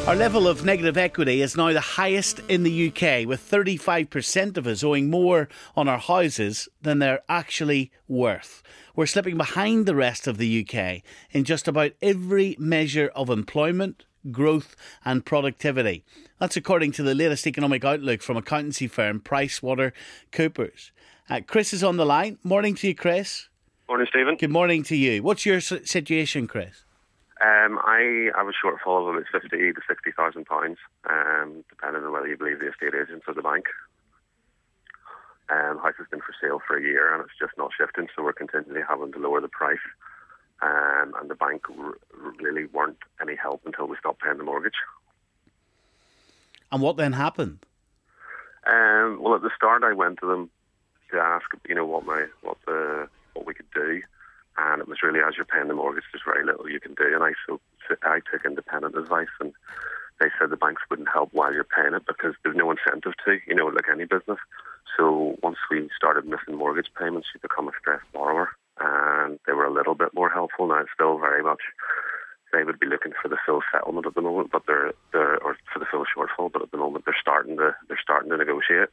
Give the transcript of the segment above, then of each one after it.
Our level of negative equity is now the highest in the UK, with 35% of us owing more on our houses than they're actually worth. We're slipping behind the rest of the UK in just about every measure of employment, growth and productivity. That's according to the latest economic outlook from accountancy firm PricewaterhouseCoopers. Chris is on the line. Morning to you, Chris. Morning, Stephen. Good morning to you. What's your situation, Chris? I have a shortfall of about 50 to 60,000 pounds, depending on whether you believe the estate agents or the bank. House has been for sale for a year and it's just not shifting, so we're continually having to lower the price. And the bank really weren't any help until we stopped paying the mortgage. And what then happened? Well, at the start, I went to them to ask, what we could do. And it was really, as you're paying the mortgage, there's very little you can do. And I took independent advice, and they said the banks wouldn't help while you're paying it because there's no incentive to, like any business. So once we started missing mortgage payments, you become a stressed borrower. And they were a little bit more helpful. Now it's still very much, they would be looking for the full settlement at the moment, but or for the full shortfall. But at the moment, they're starting to negotiate.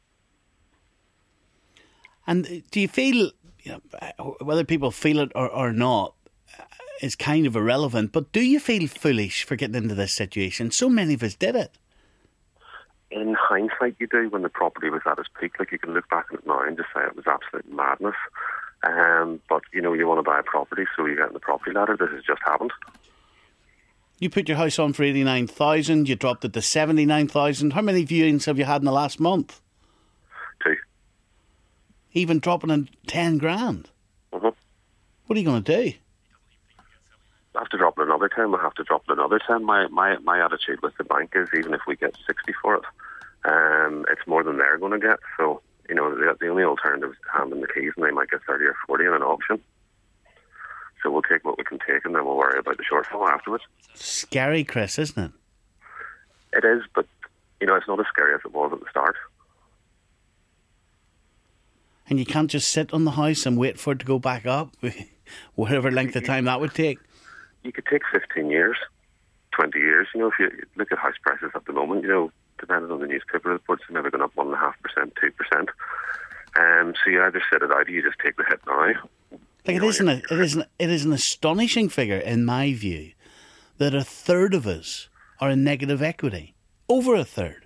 And do you feel, whether people feel it or not, is kind of irrelevant, but do you feel foolish for getting into this situation? So many of us did it. In hindsight, you do. When the property was at its peak, you can look back on it now and just say it was absolute madness. But, you want to buy a property, so you get in the property ladder. This has just happened. You put your house on for 89,000, you dropped it to 79,000. How many viewings have you had in the last month? 2. Even dropping in 10 grand? Mm-hmm. What are you going to do? I have to drop it another 10. I have to drop it another 10. My attitude with the bank is, even if we get 60 for it, it's more than they're going to get. So, the only alternative is to hand them the keys, and they might get 30 or 40 in an auction. So we'll take what we can take, and then we'll worry about the shortfall afterwards. Scary, Chris, isn't it? It is, but, it's not as scary as it was at the start. And you can't just sit on the house and wait for it to go back up, whatever length of time that would take. You could take 15 years, 20 years. If you look at house prices at the moment, depending on the newspaper reports, they're never going up 1.5%, 2%. So you either sit it out or you just take the hit now. It is an astonishing figure, in my view, that a third of us are in negative equity. Over a third.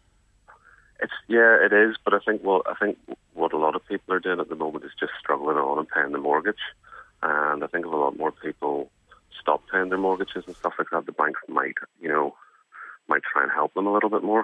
It is, but I think what a lot of people are doing at the moment is just struggling on and paying the mortgage. And I think if a lot more people stop paying their mortgages and stuff like that, the banks might try and help them a little bit more.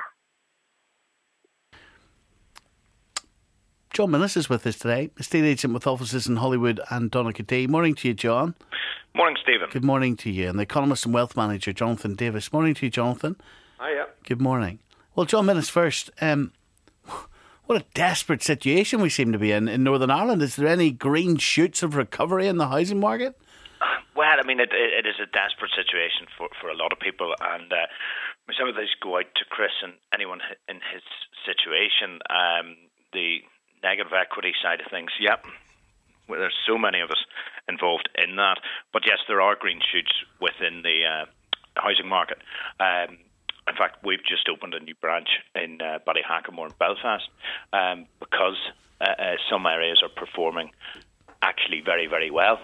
John Minnis is with us today, estate agent with offices in Hollywood and Donaghadee. Morning to you, John. Morning, Stephen. Good morning to you. And the economist and wealth manager, Jonathan Davis. Morning to you, Jonathan. Hiya. Good morning. Well, John Minnis first. What a desperate situation we seem to be in Northern Ireland. Is there any green shoots of recovery in the housing market? Well, it is a desperate situation for a lot of people, and some of these go out to Chris and anyone in his situation. The negative equity side of things, well, there's so many of us involved in that. But yes, there are green shoots within the housing market. In fact, we've just opened a new branch in Ballyhackamore in Belfast because some areas are performing actually very, very well.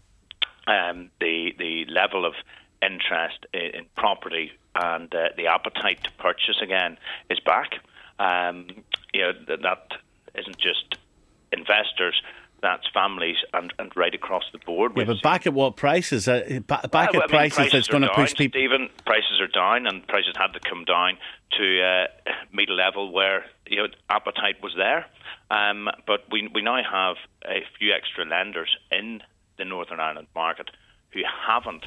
The level of interest in property and the appetite to purchase again is back. That isn't just investors. That's families and right across the board. Yeah, but back at what prices? Prices that's going to push people. Stephen, prices are down, and prices had to come down to meet a level where appetite was there. But we now have a few extra lenders in the Northern Ireland market who haven't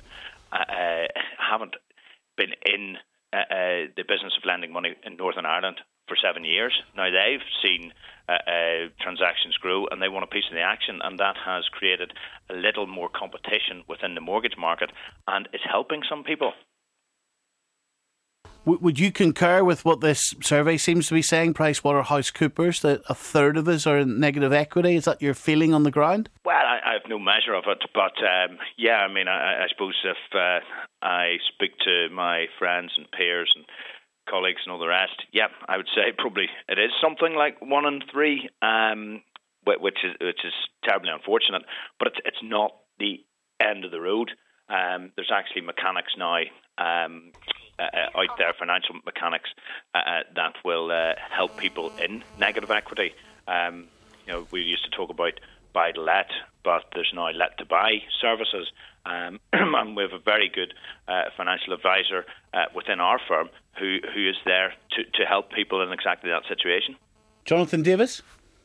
been in the business of lending money in Northern Ireland for 7 years. Now they've seen transactions grow and they want a piece of the action, and that has created a little more competition within the mortgage market and is helping some people. Would you concur with what this survey seems to be saying, PricewaterhouseCoopers, that a third of us are in negative equity? Is that your feeling on the ground? Well, I have no measure of it, but I suppose if I speak to my friends and peers and colleagues and all the rest, I would say probably it is something like 1 in 3, which is terribly unfortunate, but it's not the end of the road. There's actually mechanics now out there, financial mechanics, that will help people in negative equity. We used to talk about buy to let, but there's now let to buy services. And we have a very good financial advisor within our firm who is there to help people in exactly that situation. Jonathan Davis?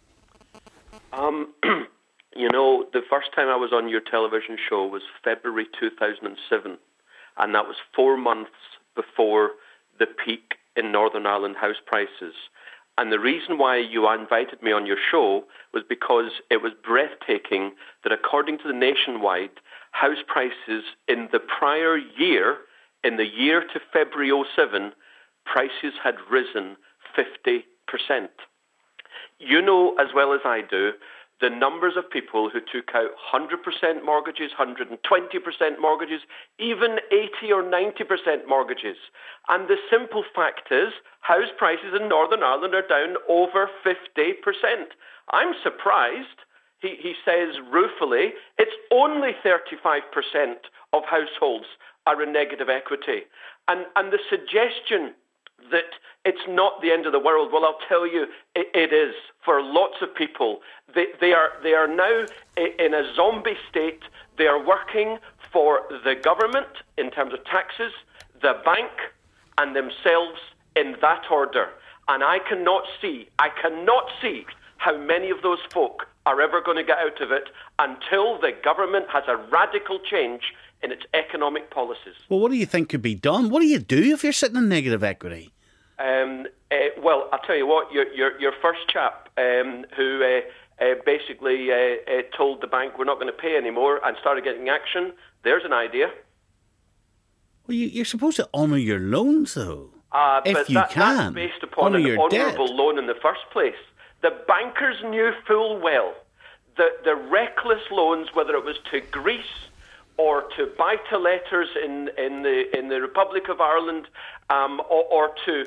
The first time I was on your television show was February 2007, and that was 4 months before the peak in Northern Ireland house prices. And the reason why you invited me on your show was because it was breathtaking that according to the Nationwide, house prices in the prior year, in the year to February 2007, prices had risen 50%. You know as well as I do the numbers of people who took out 100% mortgages, 120% mortgages, even 80 or 90% mortgages. And the simple fact is, house prices in Northern Ireland are down over 50%. I'm surprised. He says ruefully, it's only 35% of households are in negative equity. And the suggestion that it's not the end of the world, well, I'll tell you, it is for lots of people. They are now in a zombie state. They are working for the government in terms of taxes, the bank, and themselves in that order. And I cannot see how many of those folk are ever going to get out of it until the government has a radical change in its economic policies. Well, what do you think could be done? What do you do if you're sitting in negative equity? Well, I'll tell you what, your first chap who basically told the bank we're not going to pay anymore and started getting action, there's an idea. Well, you're supposed to honour your loans, though. That's based upon an honourable loan in the first place. The bankers knew full well that the reckless loans, whether it was to Greece or to buy-to-letters in the Republic of Ireland, or to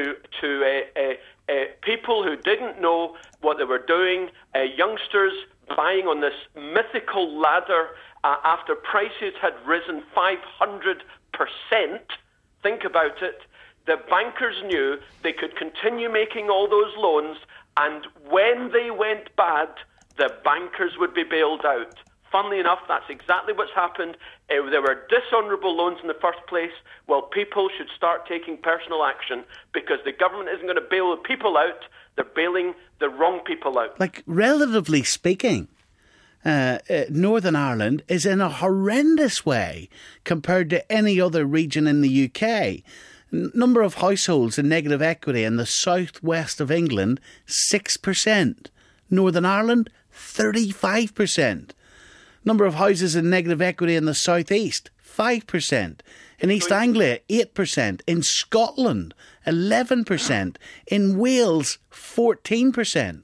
people who didn't know what they were doing, youngsters buying on this mythical ladder after prices had risen 500%. Think about it. The bankers knew they could continue making all those loans, and when they went bad, the bankers would be bailed out. Funnily enough, that's exactly what's happened. There were dishonourable loans in the first place. Well, people should start taking personal action because the government isn't going to bail the people out. They're bailing the wrong people out. Like, relatively speaking, Northern Ireland is in a horrendous way compared to any other region in the UK. Number of households in negative equity in the southwest of England, 6%. Northern Ireland, 35%. Number of houses in negative equity in the southeast, 5%. In East Anglia, 8%. In Scotland, 11%. In Wales, 14%.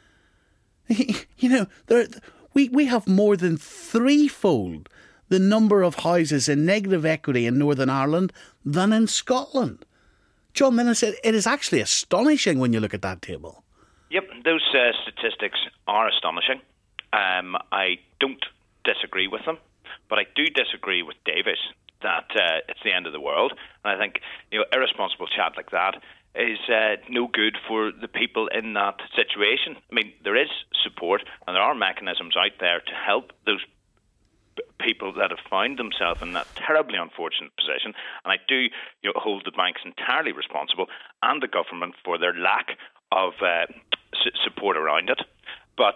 We have more than threefold the number of houses in negative equity in Northern Ireland than in Scotland. John, then I said, it is actually astonishing when you look at that table. Yep, those statistics are astonishing. I don't disagree with them, but I do disagree with Davis that it's the end of the world. And I think irresponsible chat like that is no good for the people in that situation. I mean, there is support and there are mechanisms out there to help those people that have found themselves in that terribly unfortunate position. And I do hold the banks entirely responsible and the government for their lack of support around it. But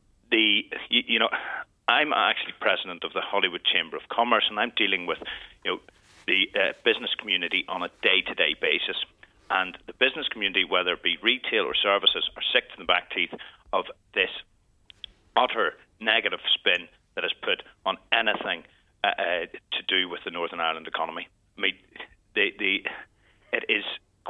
I'm actually president of the Hollywood Chamber of Commerce, and I'm dealing with the business community on a day-to-day basis. And the business community, whether it be retail or services, are sick to the back teeth of this utter negative spin that is put on anything to do with the Northern Ireland economy. I mean, it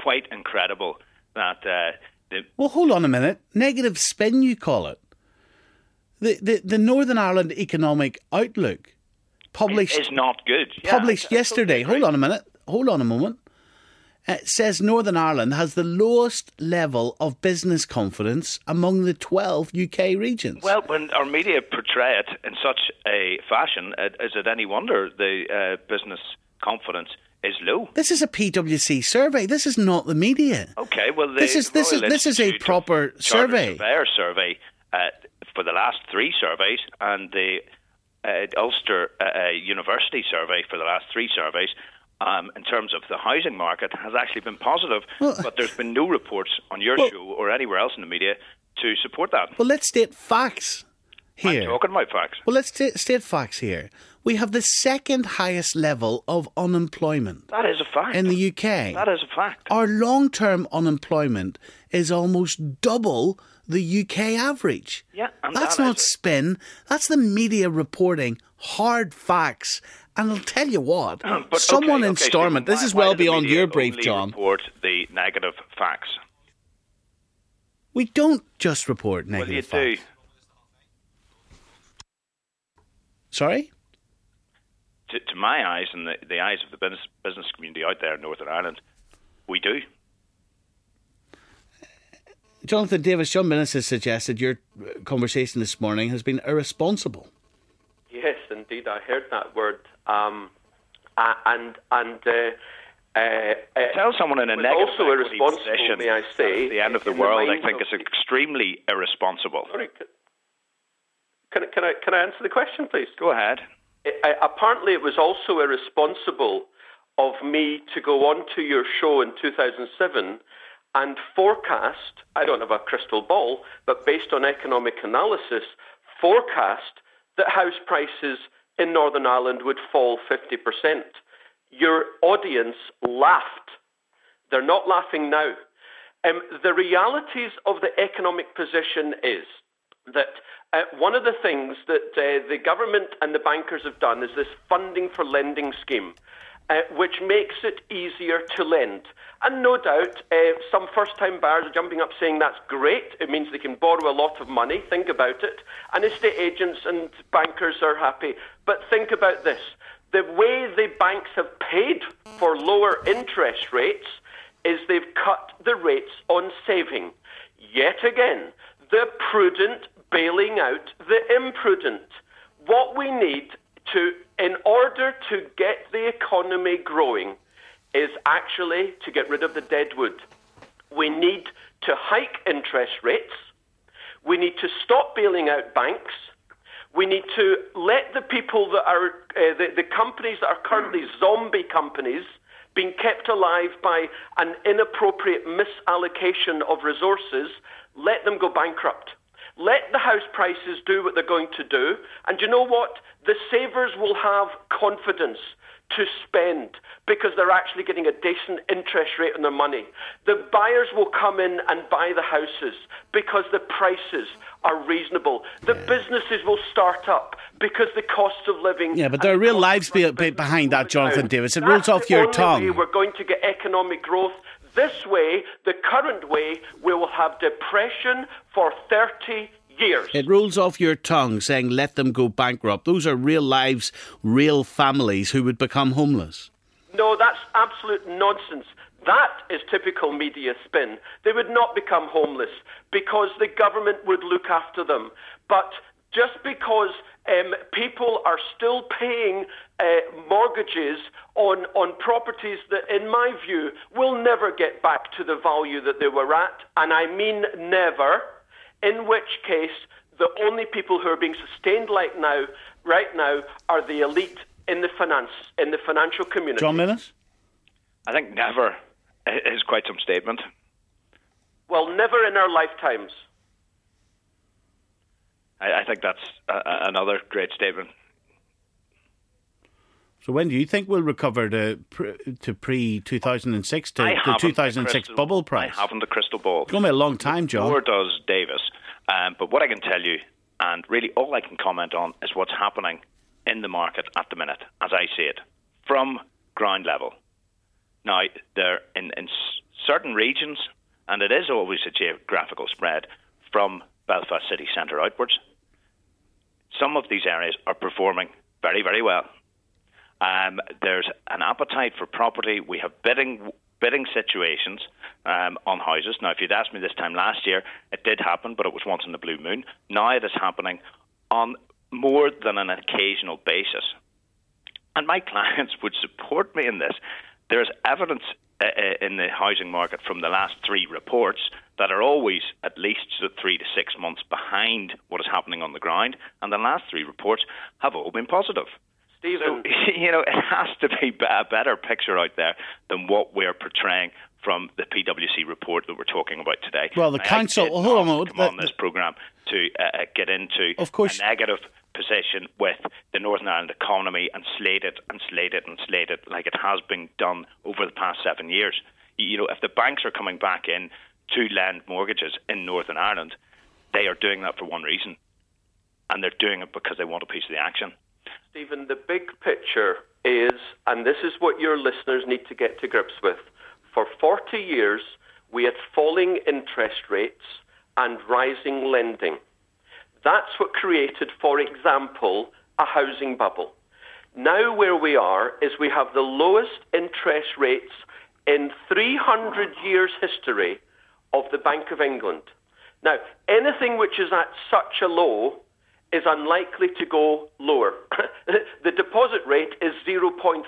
quite incredible that Well, hold on a minute. Negative spin, you call it. The Northern Ireland Economic Outlook published is not good. Published yesterday. Hold on a minute. Hold on a moment. It says Northern Ireland has the lowest level of business confidence among the 12 UK regions. Well, when our media portray it in such a fashion, is it any wonder the business confidence is low? This is a PwC survey. This is not the media. Okay, well, this is a proper survey. Surveyor survey for the last 3 surveys, and the Ulster University survey for the last 3 surveys. In terms of the housing market, has actually been positive, but there's been no reports on your show or anywhere else in the media to support that. Well, let's state facts here. I'm talking about facts. Well, let's state facts here. We have the second highest level of unemployment. That is a fact. In the UK. That is a fact. Our long-term unemployment is almost double the UK average. Yeah, and that's not spin. That's the media reporting hard facts. And I'll tell you what, someone in Stormont, this is well beyond your brief, John. Report the negative facts. We don't just report negative facts. Well, you do. Sorry? To my eyes and the eyes of the business community out there in Northern Ireland, we do. Jonathan Davis, John Minnis has suggested your conversation this morning has been irresponsible. Yes, indeed, I heard that word. Tell someone in a negative also irresponsible, position, may I say, at the end of the world, I think is extremely irresponsible. Sorry, can I answer the question, please? Go ahead. Apparently, it was also irresponsible of me to go on to your show in 2007 and forecast, I don't have a crystal ball, but based on economic analysis, forecast that house prices in Northern Ireland would fall 50%. Your audience laughed. They're not laughing now. The realities of the economic position is that one of the things that the government and the bankers have done is this funding for lending scheme, which makes it easier to lend. And no doubt, some first-time buyers are jumping up saying that's great. It means they can borrow a lot of money. Think about it. And estate agents and bankers are happy. But think about this. The way the banks have paid for lower interest rates is they've cut the rates on saving. Yet again, the prudent bailing out the imprudent. What we need in order to get the economy growing is actually to get rid of the deadwood. We need to hike interest rates. We need to stop bailing out banks. We need to let the people that are, the companies that are currently zombie companies being kept alive by an inappropriate misallocation of resources, let them go bankrupt. Let the house prices do what they're going to do. And you know what? The savers will have confidence to spend because they're actually getting a decent interest rate on their money. The buyers will come in and buy the houses because the prices are reasonable. The businesses will start up because the cost of living... Yeah, but there are real lives behind that, Jonathan Davis. It rolls off your tongue. That's the only way we're going to get economic growth. This way, the current way, we will have depression for 30 years. It rolls off your tongue saying let them go bankrupt. Those are real lives, real families who would become homeless. No, that's absolute nonsense. That is typical media spin. They would not become homeless because the government would look after them. But just because people are still paying mortgages on properties that, in my view, will never get back to the value that they were at, and I mean never, in which case the only people who are being sustained right now are the elite in the financial community. John Minnis? I think never is quite some statement. Well, never in our lifetimes. I think that's another great statement. So when do you think we'll recover to pre-2006, to the 2006 bubble price? I haven't a crystal ball. It's going to be a long time, John. Nor does Davis. But what I can tell you, and really all I can comment on, is what's happening in the market at the minute, as I see it, from ground level. Now, there in certain regions, and it is always a geographical spread from Belfast city centre outwards, some of these areas are performing very, very well. There's an appetite for property. We have bidding situations on houses. Now, if you'd asked me this time last year, it did happen, but it was once in the blue moon. Now it is happening on more than an occasional basis. And my clients would support me in this. There's evidence in the housing market from the last 3 reports that are always at least 3 to 6 months behind what is happening on the ground, and the last 3 reports have all been positive. Stephen, so, it has to be a better picture out there than what we're portraying from the PwC report that we're talking about today. Well, the council, hold on, come on this programme to get into of course, a negative position with the Northern Ireland economy and slate it like it has been done over the past 7 years. If the banks are coming back in to lend mortgages in Northern Ireland, they are doing that for one reason, and they're doing it because they want a piece of the action. Stephen, the big picture is, and this is what your listeners need to get to grips with, for 40 years we had falling interest rates and rising lending. That's what created, for example, a housing bubble. Now where we are is we have the lowest interest rates in 300 years' history of the Bank of England. Now, anything which is at such a low is unlikely to go lower. The deposit rate is 0.5%.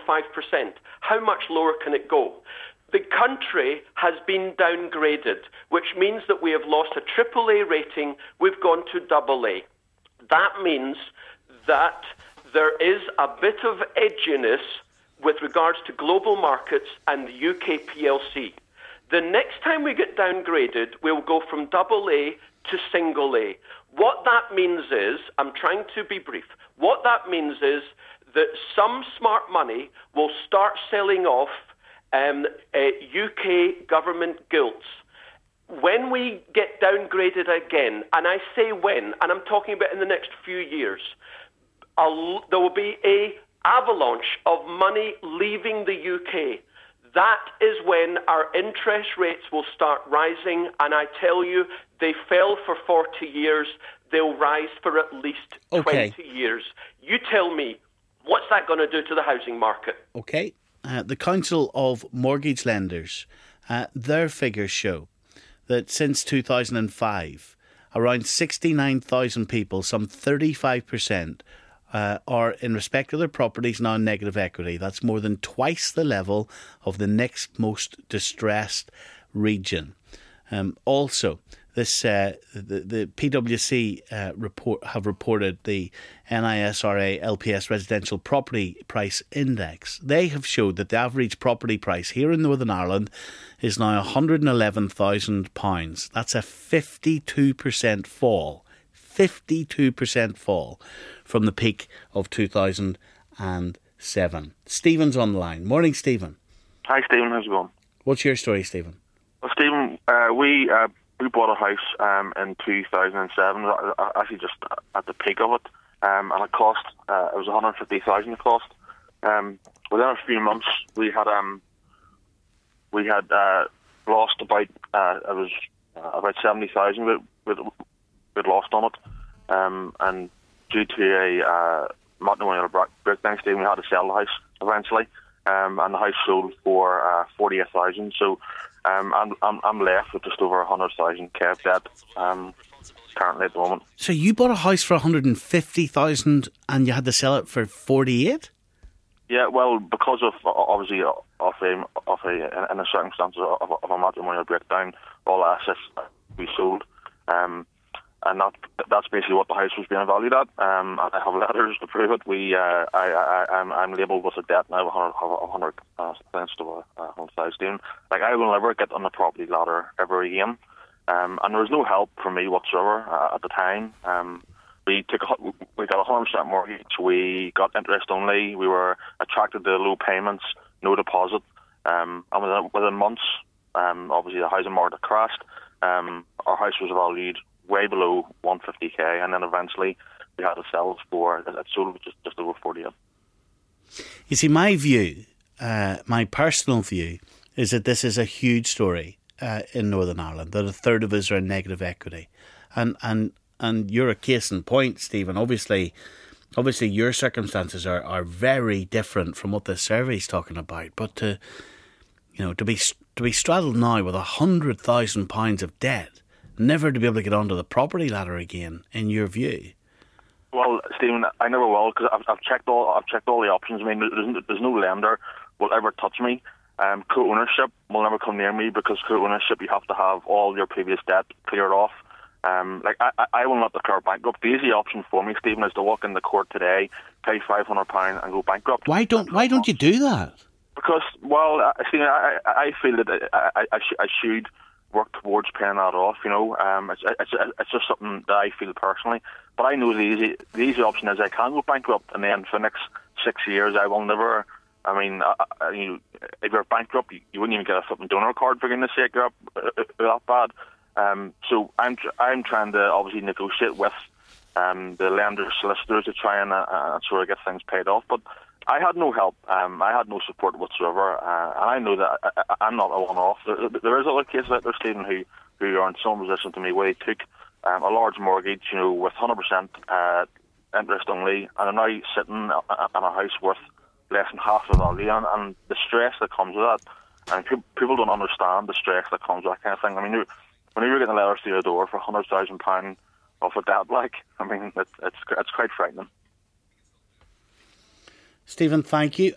How much lower can it go? The country has been downgraded, which means that we have lost a AAA rating, we've gone to AA. That means that there is a bit of edginess with regards to global markets and the UK PLC. The next time we get downgraded, we'll go from AA to single A. What that means is, I'm trying to be brief, what that means is that some smart money will start selling off UK government gilts. When we get downgraded again, and I say when, and I'm talking about in the next few years, there will be an avalanche of money leaving the UK. That is when our interest rates will start rising, and I tell you, they fell for 40 years. They'll rise for at least 20 years. You tell me, what's that going to do to the housing market? Okay. The Council of Mortgage Lenders, their figures show that since 2005, around 69,000 people, some 35%, are in respect of their properties now in negative equity. That's more than twice the level of the next most distressed region. Also, this the PwC have reported the NISRA LPS Residential Property Price Index. They have showed that the average property price here in Northern Ireland is now £111,000. That's a 52% fall. 52% fall from the peak of 2007. Stephen's on the line. Morning, Stephen. Hi, Stephen. How's it going? What's your story, Stephen? Well, Stephen, we bought a house in 2007, actually just at the peak of it, and it cost, it was $150,000 it cost. Within a few months, we had lost about, it was about $70,000 we'd lost on it, and due to a matrimonial breakdown, Stephen, we had to sell the house eventually, and the house sold for $48,000. So I'm left with just over $100,000 kept debt currently at the moment. So you bought a house for $150,000 and you had to sell it for $48,000? Yeah, well, because of obviously in the circumstances of a matrimonial breakdown, all assets we sold. And that's basically what the house was being valued at. I have letters to prove it. I'm labelled with a debt now of 100 thanks to 100,000. Like, I will never get on the property ladder ever again. And there was no help from me whatsoever at the time. We got a 100% mortgage. We got interest only. We were attracted to low payments, no deposit. And within months, obviously the housing market crashed. Our house was valued way below $150,000, and then eventually we had to sell it for, it sold just over $48,000. You see, my view, my personal view, is that this is a huge story in Northern Ireland, that a third of us are in negative equity. And you're a case in point, Stephen. Obviously your circumstances are very different from what this survey's talking about. But to be straddled now with £100,000 of debt, never to be able to get onto the property ladder again, in your view? Well, Stephen, I never will, because I've checked all the options. I mean, there's no lender will ever touch me. Co-ownership will never come near me, because co-ownership, you have to have all your previous debt cleared off. I will not declare bankrupt. The easy option for me, Stephen, is to walk in the court today, pay £500 and go bankrupt. Why don't you do that? Because, well, Stephen, I feel that I should work towards paying that off. It's just something that I feel personally. But I know the easy option is I can go bankrupt, and then for the next 6 years I will never. I mean, if you're bankrupt, you wouldn't even get a flipping donor card, for goodness sake. You're that bad. So I'm trying to obviously negotiate with the lenders, solicitors, to try and sort of get things paid off. But I had no help. I had no support whatsoever, and I know that I'm not a one-off. There is other cases out there, Stephen, who are in some position to me where they took a large mortgage, with 100% interest only, and are now sitting in a house worth less than half the value, and the stress that comes with that. And people don't understand the stress that comes with that kind of thing. I mean, when you were getting letters to your door for £100,000 off a debt, it's quite frightening. Stephen, thank you.